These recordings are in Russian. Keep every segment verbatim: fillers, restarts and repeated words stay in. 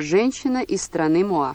Женщина из страны Моав.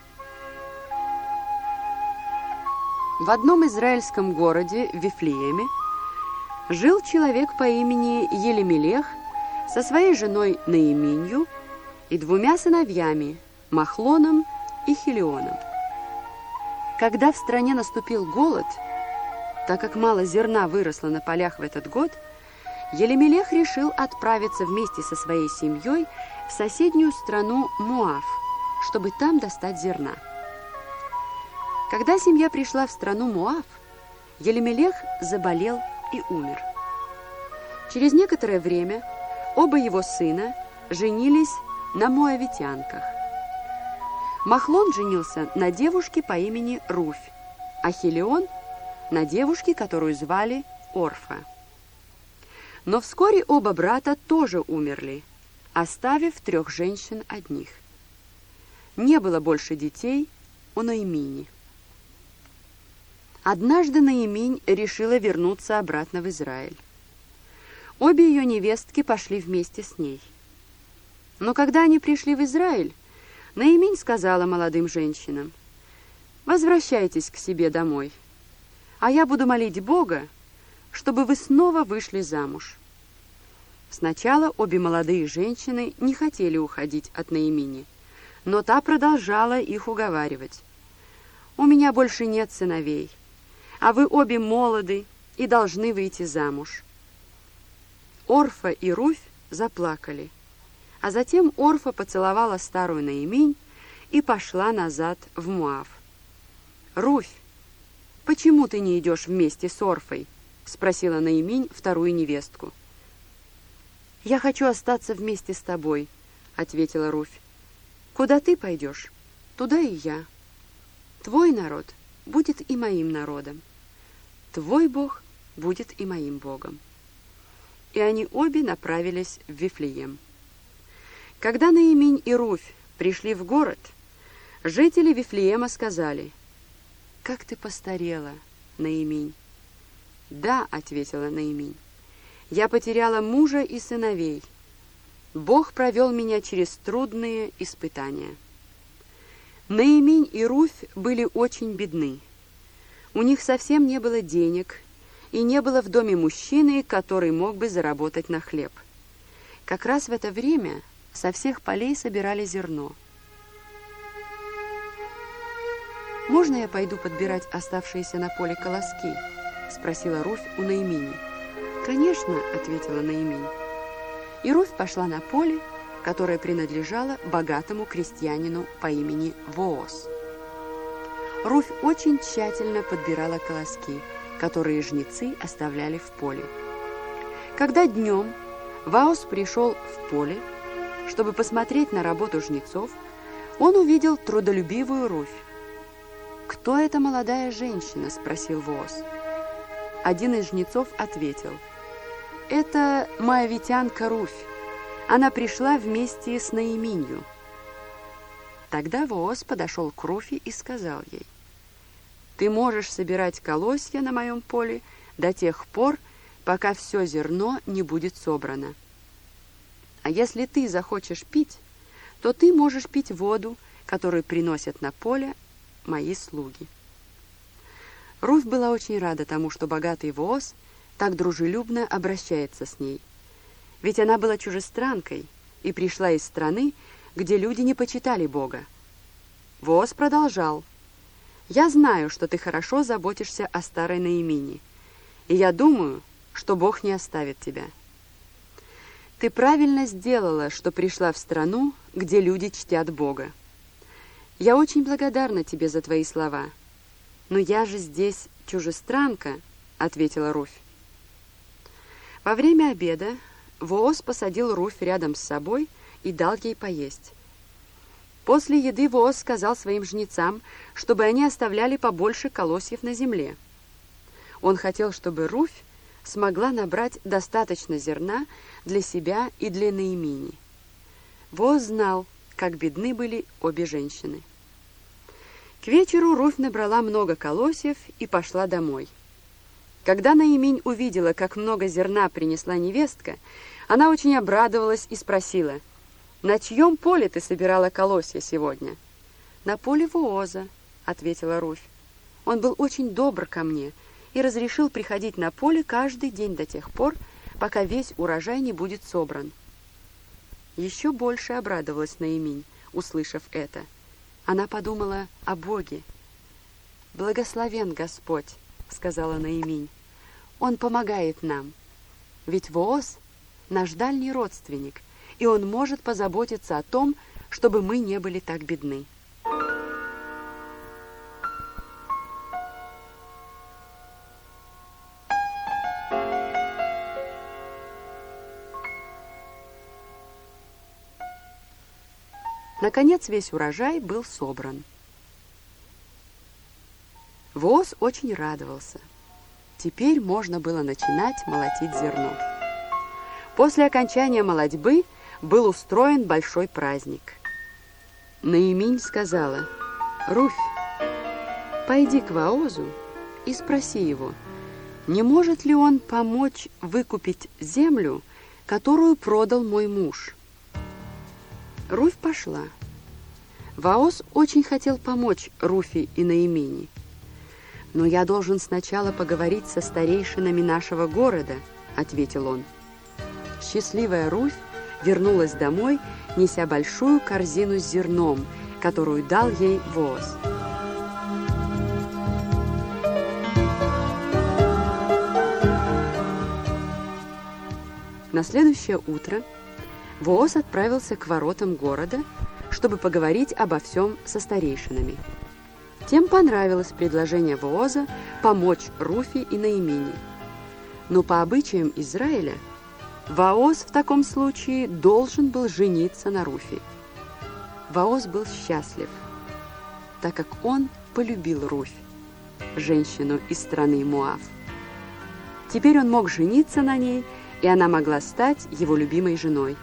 В одном израильском городе, Вифлееме, жил человек по имени Елемелех со своей женой Наиминью и двумя сыновьями, Махлоном и Хилионом. Когда в стране наступил голод, так как мало зерна выросло на полях в этот год, Елемелех решил отправиться вместе со своей семьей в соседнюю страну Моав, чтобы там достать зерна. Когда семья пришла в страну Моав, Елемелех заболел и умер. Через некоторое время оба его сына женились на моавитянках. Махлон женился на девушке по имени Руфь, а Хилион – на девушке, которую звали Орфа. Но вскоре оба брата тоже умерли, оставив трех женщин одних. Не было больше детей у Наимини. Однажды Наиминь решила вернуться обратно в Израиль. Обе ее невестки пошли вместе с ней. Но когда они пришли в Израиль, Наиминь сказала молодым женщинам: «Возвращайтесь к себе домой, а я буду молить Бога, чтобы вы снова вышли замуж». Сначала обе молодые женщины не хотели уходить от Наимини, но та продолжала их уговаривать. «У меня больше нет сыновей, а вы обе молоды и должны выйти замуж». Орфа и Руфь заплакали, а затем Орфа поцеловала старую Наиминь и пошла назад в Моав. «Руфь, почему ты не идешь вместе с Орфой?» — спросила Наиминь вторую невестку. «Я хочу остаться вместе с тобой», — ответила Руфь. «Куда ты пойдешь, туда и я. Твой народ будет и моим народом. Твой Бог будет и моим Богом». И они обе направились в Вифлеем. Когда Наиминь и Руфь пришли в город, жители Вифлеема сказали: «Как ты постарела, Наиминь». «Да», — ответила Наиминь, — «я потеряла мужа и сыновей. Бог провел меня через трудные испытания». Наиминь и Руфь были очень бедны. У них совсем не было денег, и не было в доме мужчины, который мог бы заработать на хлеб. Как раз в это время со всех полей собирали зерно. «Можно я пойду подбирать оставшиеся на поле колоски?» — спросила Руфь у Наимини. «Конечно», — ответила Наиминь. И Руфь пошла на поле, которое принадлежало богатому крестьянину по имени Вооз. Руфь очень тщательно подбирала колоски, которые жнецы оставляли в поле. Когда днем Вооз пришел в поле, чтобы посмотреть на работу жнецов, он увидел трудолюбивую Руфь. «Кто эта молодая женщина?» — спросил Вооз. Один из жнецов ответил: «Это моавитянка Руфь. Она пришла вместе с Наиминью». Тогда Вооз подошел к Руфи и сказал ей: «Ты можешь собирать колосья на моем поле до тех пор, пока все зерно не будет собрано. А если ты захочешь пить, то ты можешь пить воду, которую приносят на поле мои слуги». Руфь была очень рада тому, что богатый Вооз так дружелюбно обращается с ней. Ведь она была чужестранкой и пришла из страны, где люди не почитали Бога. Вооз продолжал: «Я знаю, что ты хорошо заботишься о старой Наимине, и я думаю, что Бог не оставит тебя. Ты правильно сделала, что пришла в страну, где люди чтят Бога. Я очень благодарна тебе за твои слова. Но я же здесь чужестранка», — ответила Руфь. Во время обеда Вооз посадил Руфь рядом с собой и дал ей поесть. После еды Вооз сказал своим жнецам, чтобы они оставляли побольше колосьев на земле. Он хотел, чтобы Руфь смогла набрать достаточно зерна для себя и для Наимини. Вооз знал, как бедны были обе женщины. К вечеру Руфь набрала много колосьев и пошла домой. Когда Наиминь увидела, как много зерна принесла невестка, она очень обрадовалась и спросила: «На чьем поле ты собирала колосья сегодня?» «На поле Вооза», — ответила Руфь. «Он был очень добр ко мне и разрешил приходить на поле каждый день до тех пор, пока весь урожай не будет собран». Еще больше обрадовалась Наиминь, услышав это. Она подумала о Боге. «Благословен Господь», — сказала Наиминь. «Он помогает нам. Ведь Вооз — наш дальний родственник, и он может позаботиться о том, чтобы мы не были так бедны». Наконец весь урожай был собран. Вооз очень радовался. Теперь можно было начинать молотить зерно. После окончания молотьбы был устроен большой праздник. Наиминь сказала: «Руфь, пойди к Воозу и спроси его, не может ли он помочь выкупить землю, которую продал мой муж». Руфь пошла. Вооз очень хотел помочь Руфи и Наимини. «Но я должен сначала поговорить со старейшинами нашего города», — ответил он. Счастливая Руфь вернулась домой, неся большую корзину с зерном, которую дал ей Вооз. На следующее утро Вооз отправился к воротам города, чтобы поговорить обо всем со старейшинами. Тем понравилось предложение Вооза помочь Руфи и Наимини. Но по обычаям Израиля Вооз в таком случае должен был жениться на Руфи. Вооз был счастлив, так как он полюбил Руфь, женщину из страны Моав. Теперь он мог жениться на ней, и она могла стать его любимой женой.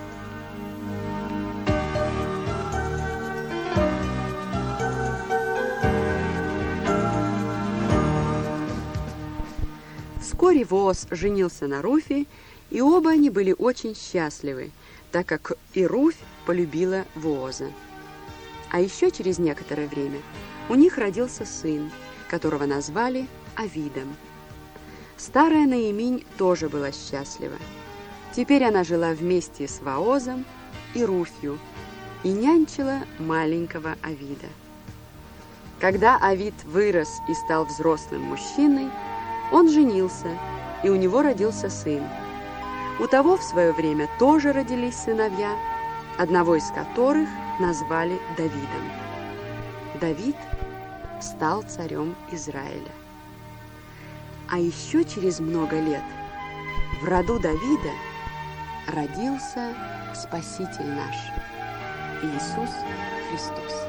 Вскоре Вооз женился на Руфи, и оба они были очень счастливы, так как и Руфь полюбила Вооза. А еще через некоторое время у них родился сын, которого назвали Авидом. Старая Наиминь тоже была счастлива. Теперь она жила вместе с Воозом и Руфью и нянчила маленького Авида. Когда Авид вырос и стал взрослым мужчиной, он женился, и у него родился сын. У того в свое время тоже родились сыновья, одного из которых назвали Давидом. Давид стал царем Израиля. А еще через много лет в роду Давида родился Спаситель наш, Иисус Христос.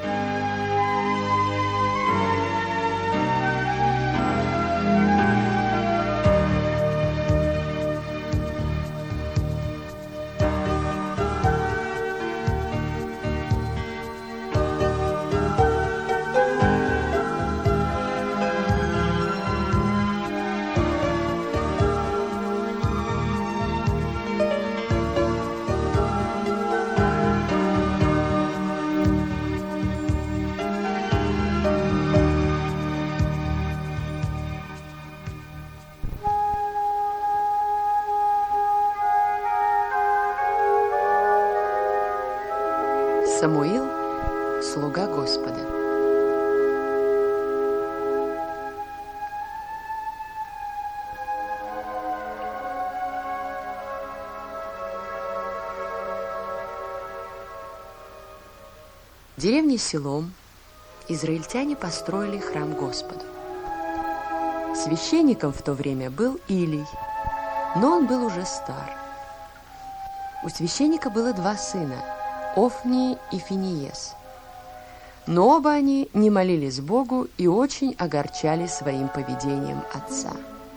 Самуил, слуга Господа. В деревне Силом израильтяне построили храм Господу. Священником в то время был Илий, но он был уже стар. У священника было два сына – Офни и Финиес. Но оба они не молились Богу и очень огорчали своим поведением отца.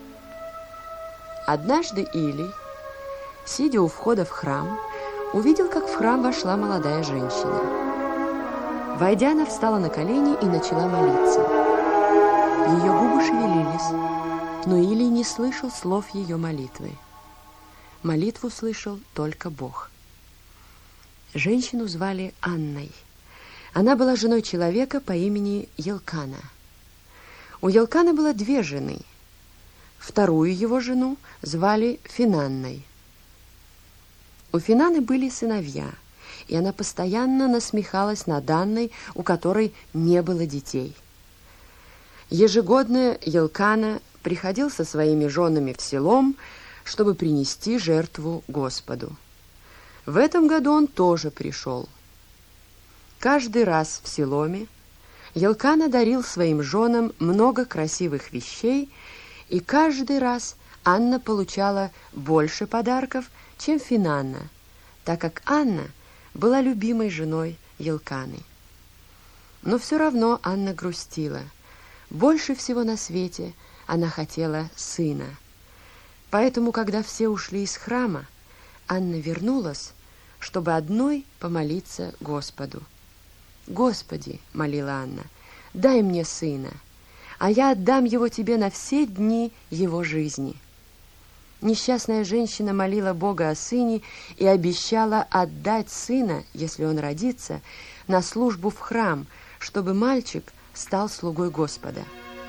Однажды Илий, сидя у входа в храм, увидел, как в храм вошла молодая женщина. Войдя, она встала на колени и начала молиться. Ее губы шевелились, но Илий не слышал слов ее молитвы. Молитву слышал только Бог. Женщину звали Анной. Она была женой человека по имени Елкана. У Елкана было две жены. Вторую его жену звали Финанной. У Финаны были сыновья, и она постоянно насмехалась над Анной, у которой не было детей. Ежегодно Елкана приходил со своими женами в селом, чтобы принести жертву Господу. В этом году он тоже пришел. Каждый раз в селоме Елкана дарил своим женам много красивых вещей, и каждый раз Анна получала больше подарков, чем Финанна, так как Анна была любимой женой Елканы. Но все равно Анна грустила. Больше всего на свете она хотела сына. Поэтому, когда все ушли из храма, Анна вернулась, чтобы одной помолиться Господу. «Господи, — молила Анна, — дай мне сына, а я отдам его тебе на все дни его жизни». Несчастная женщина молила Бога о сыне и обещала отдать сына, если он родится, на службу в храм, чтобы мальчик стал слугой Господа.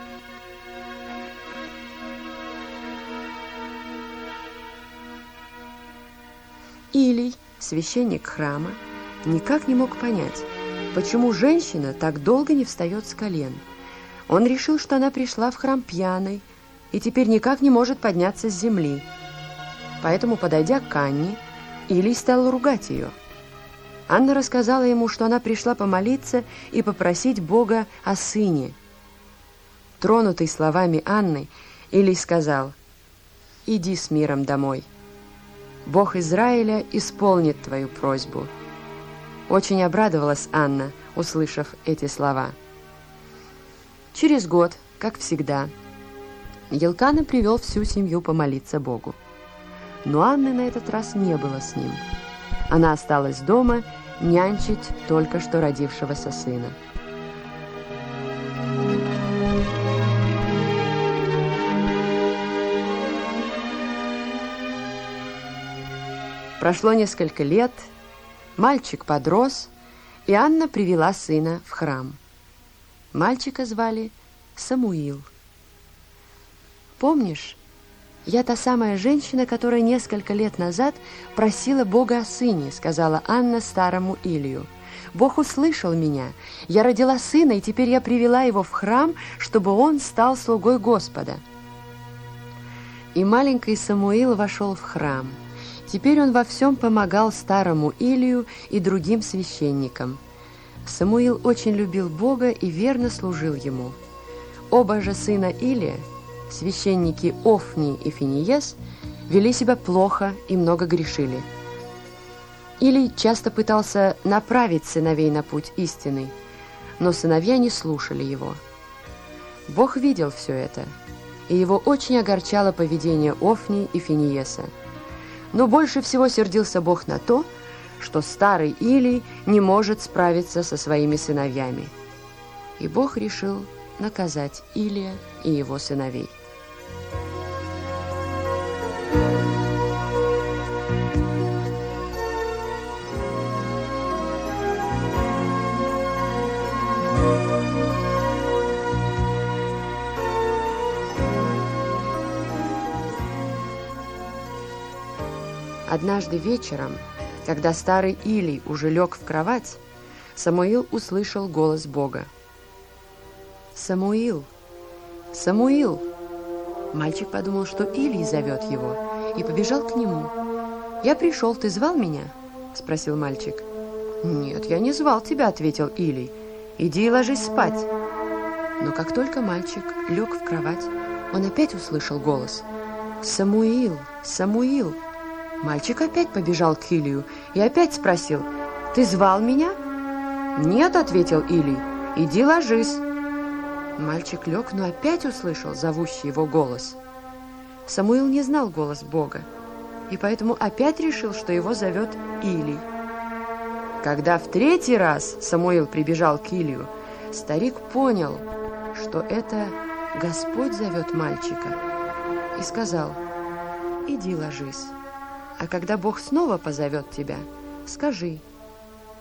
Илий, священник храма, никак не мог понять, почему женщина так долго не встает с колен. Он решил, что она пришла в храм пьяной и теперь никак не может подняться с земли. Поэтому, подойдя к Анне, Илий стал ругать ее. Анна рассказала ему, что она пришла помолиться и попросить Бога о сыне. Тронутый словами Анны, Илий сказал: «Иди с миром домой. Бог Израиля исполнит твою просьбу». Очень обрадовалась Анна, услышав эти слова. Через год, как всегда, Елкана привел всю семью помолиться Богу. Но Анны на этот раз не было с ним. Она осталась дома нянчить только что родившегося сына. Прошло несколько лет, мальчик подрос, и Анна привела сына в храм. Мальчика звали Самуил. «Помнишь, я та самая женщина, которая несколько лет назад просила Бога о сыне», — сказала Анна старому Илию. «Бог услышал меня. Я родила сына, и теперь я привела его в храм, чтобы он стал слугой Господа». И маленький Самуил вошел в храм. Теперь он во всем помогал старому Илию и другим священникам. Самуил очень любил Бога и верно служил ему. Оба же сына Илия, священники Офни и Финиес, вели себя плохо и много грешили. Илий часто пытался направить сыновей на путь истинный, но сыновья не слушали его. Бог видел все это, и его очень огорчало поведение Офни и Финиеса. Но больше всего сердился Бог на то, что старый Илий не может справиться со своими сыновьями. И Бог решил наказать Илия и его сыновей. Однажды вечером, когда старый Илий уже лег в кровать, Самуил услышал голос Бога. «Самуил! Самуил!» Мальчик подумал, что Илий зовет его, и побежал к нему. «Я пришел, ты звал меня?» – спросил мальчик. «Нет, я не звал тебя», – ответил Илий. «Иди и ложись спать». Но как только мальчик лег в кровать, он опять услышал голос. «Самуил! Самуил!» Мальчик опять побежал к Илию и опять спросил: «Ты звал меня?» «Нет», — ответил Илий, — «иди ложись». Мальчик лег, но опять услышал зовущий его голос. Самуил не знал голос Бога, и поэтому опять решил, что его зовет Илий. Когда в третий раз Самуил прибежал к Илию, старик понял, что это Господь зовет мальчика, и сказал: «Иди ложись. А когда Бог снова позовет тебя, скажи: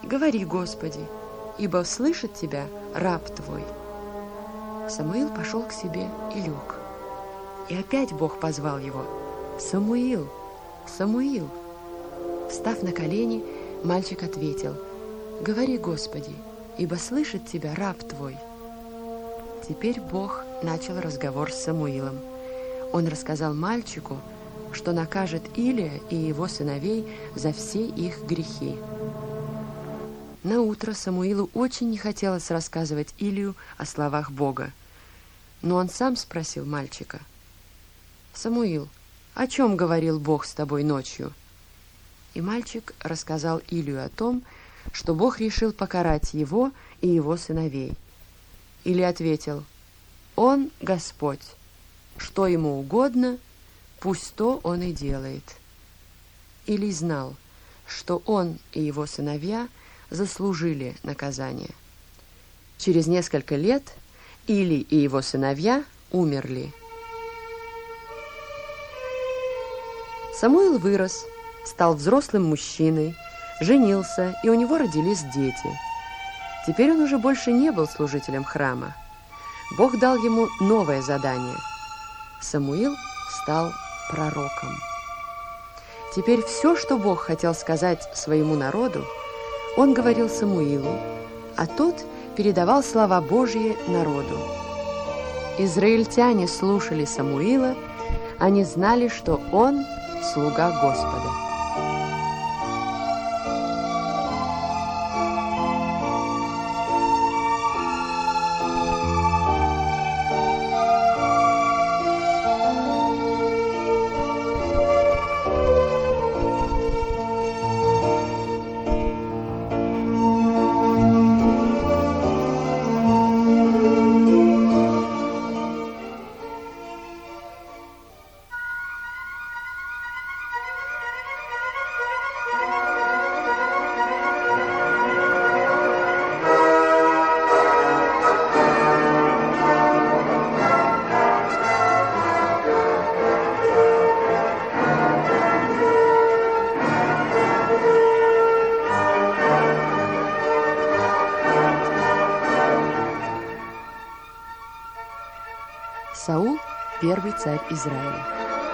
говори, Господи, ибо слышит тебя раб твой». Самуил пошел к себе и лег. И опять Бог позвал его: «Самуил, Самуил». Встав на колени, мальчик ответил: «Говори, Господи, ибо слышит тебя раб твой». Теперь Бог начал разговор с Самуилом. Он рассказал мальчику, что накажет Илия и его сыновей за все их грехи. Наутро Самуилу очень не хотелось рассказывать Илию о словах Бога, но он сам спросил мальчика: «Самуил, о чем говорил Бог с тобой ночью?» И мальчик рассказал Илию о том, что Бог решил покарать его и его сыновей. Илия ответил: «Он Господь, что ему угодно, пусть то он и делает». Илий знал, что он и его сыновья заслужили наказание. Через несколько лет Илий и его сыновья умерли. Самуил вырос, стал взрослым мужчиной, женился, и у него родились дети. Теперь он уже больше не был служителем храма. Бог дал ему новое задание. Самуил стал пророком. Теперь все, что Бог хотел сказать своему народу, он говорил Самуилу, а тот передавал слова Божьи народу. Израильтяне слушали Самуила, они знали, что он слуга Господа. Саул – первый царь Израиля.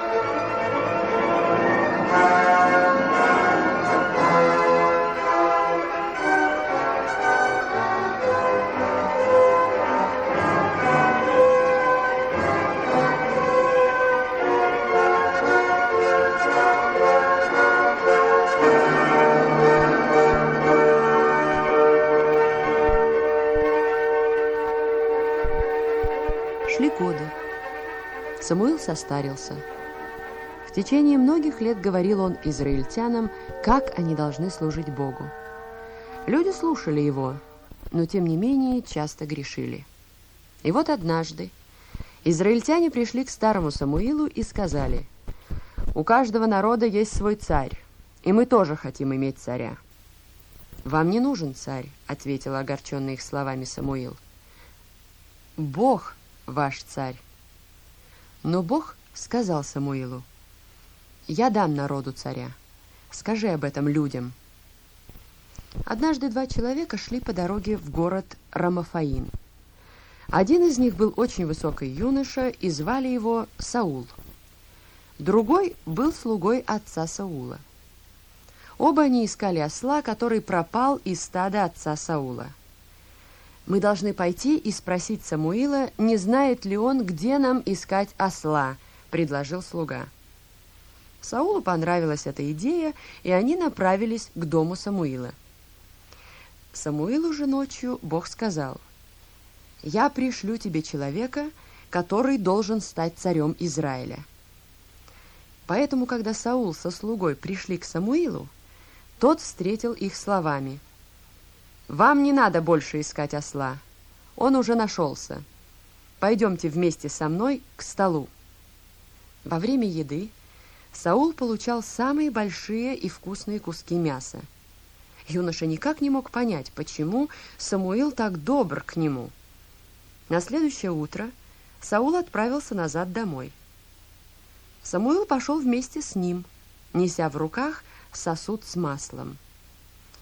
Шли годы. Самуил состарился. В течение многих лет говорил он израильтянам, как они должны служить Богу. Люди слушали его, но тем не менее часто грешили. И вот однажды израильтяне пришли к старому Самуилу и сказали: «У каждого народа есть свой царь, и мы тоже хотим иметь царя». «Вам не нужен царь», — ответил огорченный их словами Самуил. «Бог ваш царь». Но Бог сказал Самуилу: «Я дам народу царя. Скажи об этом людям». Однажды два человека шли по дороге в город Рамафаим. Один из них был очень высокий юноша, и звали его Саул. Другой был слугой отца Саула. Оба они искали осла, который пропал из стада отца Саула. «Мы должны пойти и спросить Самуила, не знает ли он, где нам искать осла», — предложил слуга. Саулу понравилась эта идея, и они направились к дому Самуила. Самуилу же ночью Бог сказал: «Я пришлю тебе человека, который должен стать царем Израиля». Поэтому, когда Саул со слугой пришли к Самуилу, тот встретил их словами: «Вам не надо больше искать осла. Он уже нашелся. Пойдемте вместе со мной к столу». Во время еды Саул получал самые большие и вкусные куски мяса. Юноша никак не мог понять, почему Самуил так добр к нему. На следующее утро Саул отправился назад домой. Самуил пошел вместе с ним, неся в руках сосуд с маслом.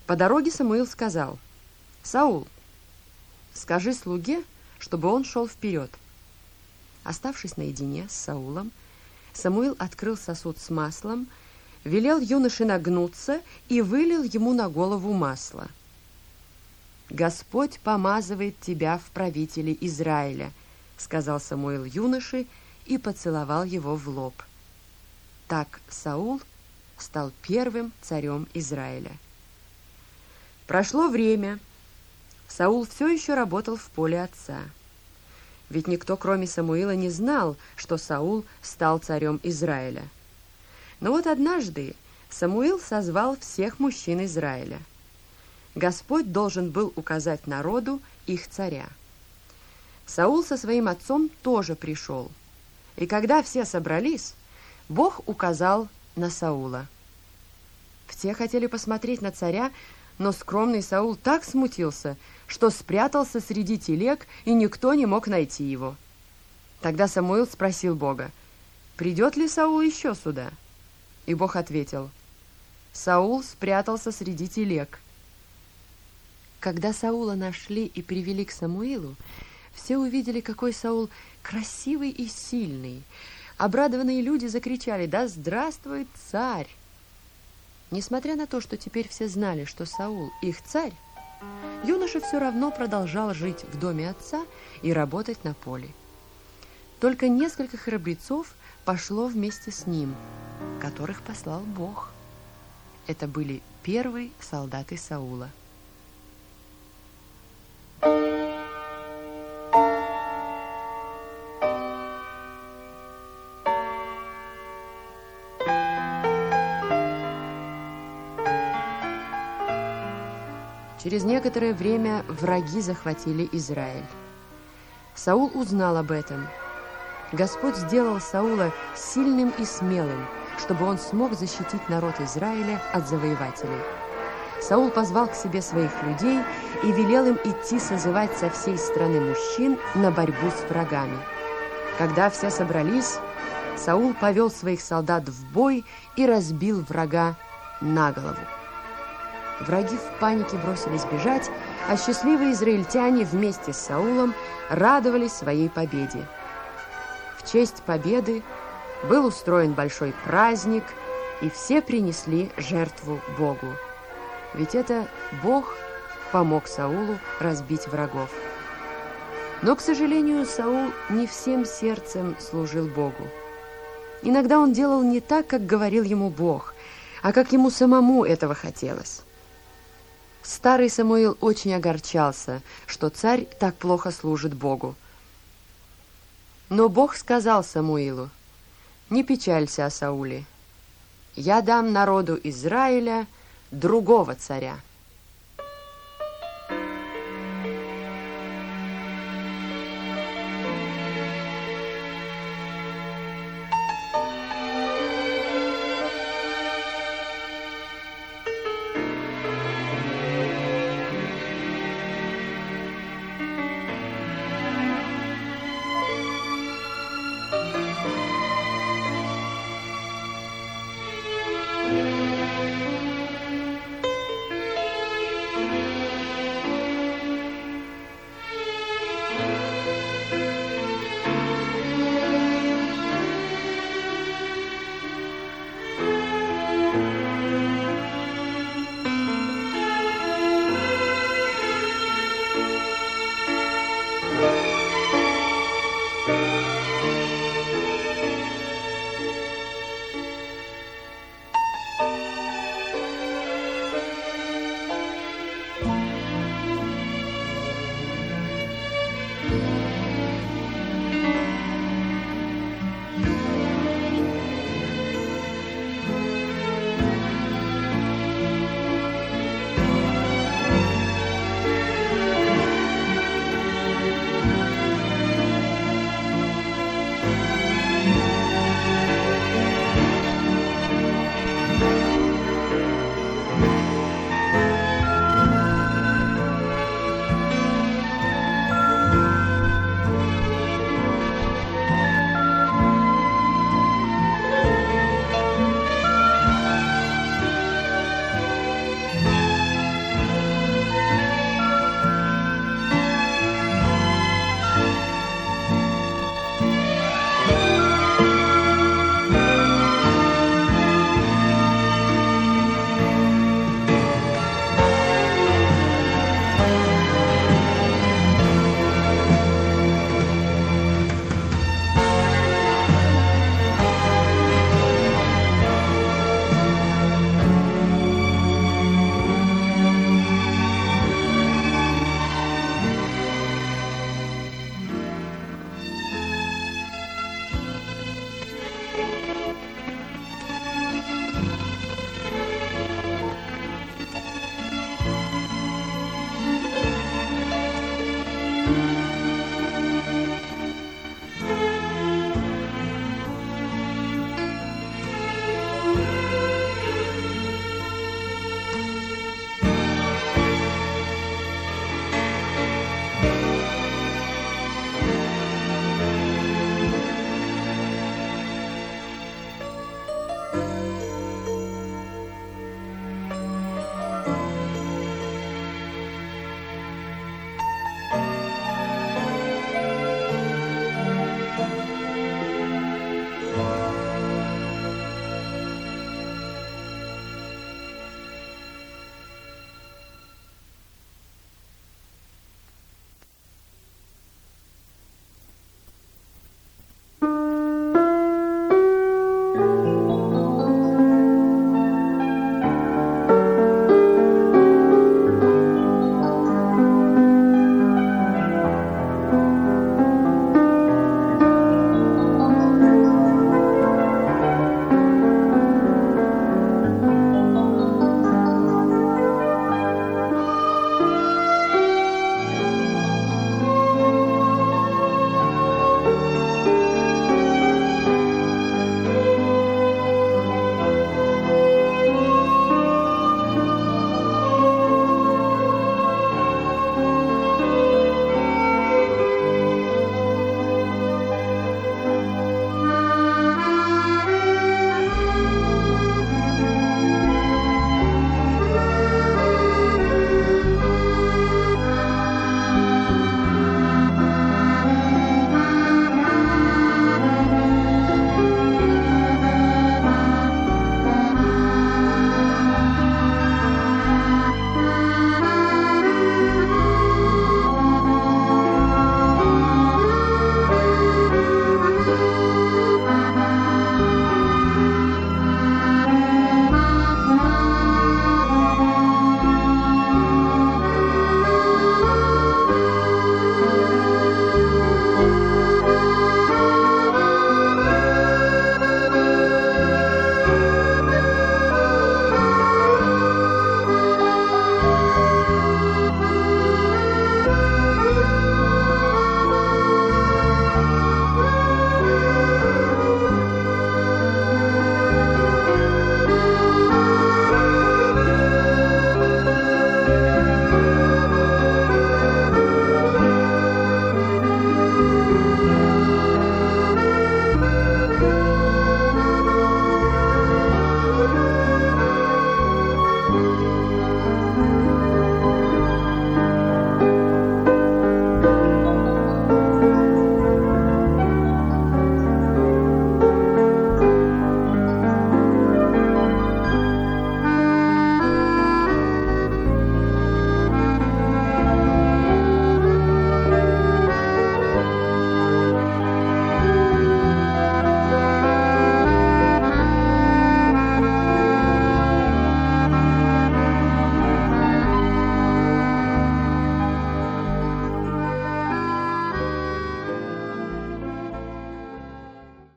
По дороге Самуил сказал: «Саул, скажи слуге, чтобы он шел вперед». Оставшись наедине с Саулом, Самуил открыл сосуд с маслом, велел юноше нагнуться и вылил ему на голову масло. «Господь помазывает тебя в правители Израиля», — сказал Самуил юноше и поцеловал его в лоб. Так Саул стал первым царем Израиля. Прошло время. Саул все еще работал в поле отца. Ведь никто, кроме Самуила, не знал, что Саул стал царем Израиля. Но вот однажды Самуил созвал всех мужчин Израиля. Господь должен был указать народу их царя. Саул со своим отцом тоже пришел. И когда все собрались, Бог указал на Саула. Все хотели посмотреть на царя, но скромный Саул так смутился, что спрятался среди телег, и никто не мог найти его. Тогда Самуил спросил Бога: «Придет ли Саул еще сюда?» И Бог ответил: «Саул спрятался среди телег». Когда Саула нашли и привели к Самуилу, все увидели, какой Саул красивый и сильный. Обрадованные люди закричали: «Да здравствует царь!» Несмотря на то, что теперь все знали, что Саул их царь, юноша все равно продолжал жить в доме отца и работать на поле. Только несколько храбрецов пошло вместе с ним, которых послал Бог. Это были первые солдаты Саула. Через некоторое время враги захватили Израиль. Саул узнал об этом. Господь сделал Саула сильным и смелым, чтобы он смог защитить народ Израиля от завоевателей. Саул позвал к себе своих людей и велел им идти созывать со всей страны мужчин на борьбу с врагами. Когда все собрались, Саул повел своих солдат в бой и разбил врага на голову. Враги в панике бросились бежать, а счастливые израильтяне вместе с Саулом радовались своей победе. В честь победы был устроен большой праздник, и все принесли жертву Богу. Ведь это Бог помог Саулу разбить врагов. Но, к сожалению, Саул не всем сердцем служил Богу. Иногда он делал не так, как говорил ему Бог, а как ему самому этого хотелось. Старый Самуил очень огорчался, что царь так плохо служит Богу. Но Бог сказал Самуилу: «Не печалься о Сауле. Я дам народу Израиля другого царя».